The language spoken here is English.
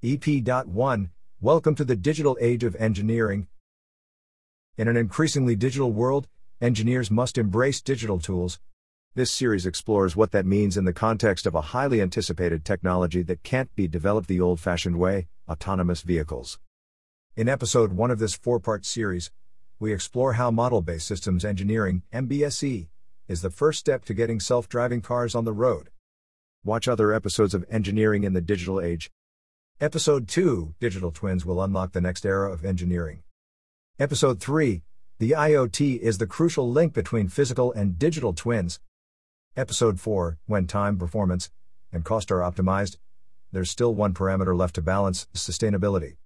EP.1 Welcome to the digital age of engineering. In an increasingly digital world, engineers must embrace digital tools. This series explores what that means in the context of a highly anticipated technology that can't be developed the old-fashioned way: autonomous vehicles. In episode 1 of this 4-part series, we explore how model-based systems engineering, MBSE, is the first step to getting self-driving cars on the road. Watch other episodes of Engineering in the Digital Age. Episode 2, Digital Twins will unlock the next era of engineering. Episode 3, The IoT is the crucial link between physical and digital twins. Episode 4, When time, performance, and cost are optimized, there's still one parameter left to balance: sustainability.